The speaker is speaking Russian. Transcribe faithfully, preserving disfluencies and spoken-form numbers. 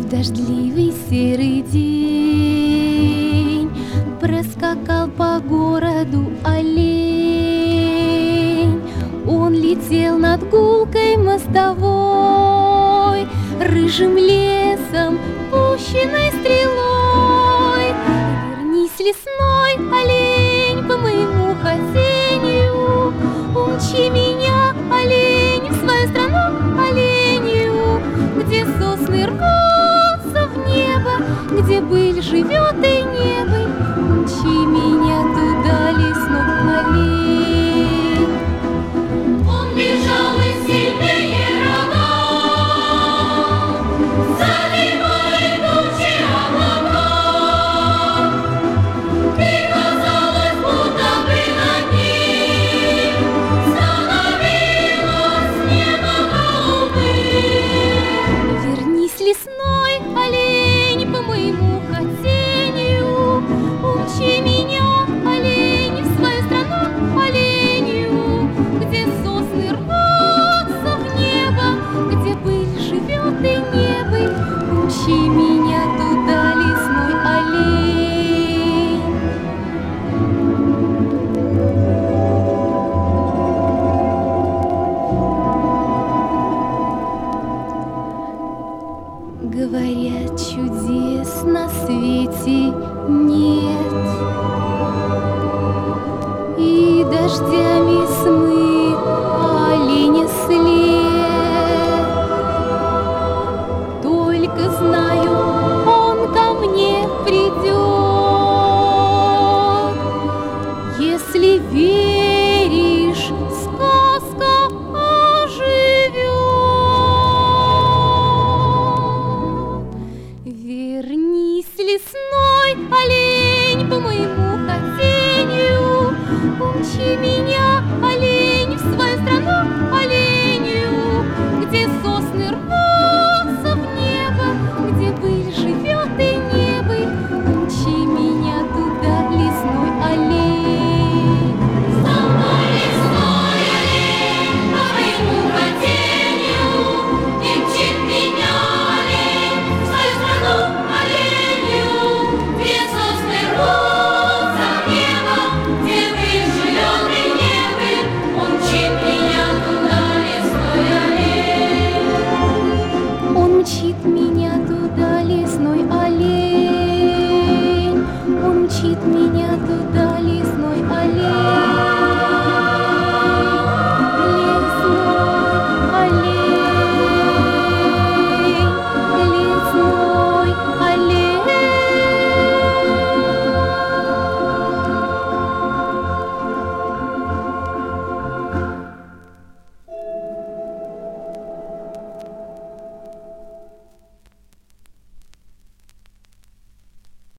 дождливый серый день проскакал по городу олень. Он летел над гулкой мостовой, рыжим лесом, пущенной стрелой. Вернись, лесной олень, по моему хотению, умчи меня, олень, в свою страну оленью, где сосны рвутся в небо, где быль живет и небо. Умчи меня туда, лесной олень. Он бежал и сильнее рога, заливая тучи облака. Ты, казалось, будто бы над ним становилось небо голубым. Вернись, лесной олень, по моему хотению, умчи меня, олень, в свою страну оленью, где сосны рвутся в небо, где быль живет и небо. Умчи меня туда, лесной олень. Говорят, чудес на свете нет, и дождями смыт оленя след. Только знаю, он ко мне придет. Если веришь, сказка оживет. Вернись, лесной олень, по моему хотению, умчи меня, олень, в свою страну оленью, где сосны рвутся в небо, где быль живет и небо. Умчи меня туда, лесной олень. Столбой лесной олень, по моему хотению, и мчит меня олень в свою страну оленью, где сосны рвутся в небо, где быль живет и небо. Он мчит меня туда, лесной олень. Он мчит меня туда, лесной олень. Он мчит меня туда.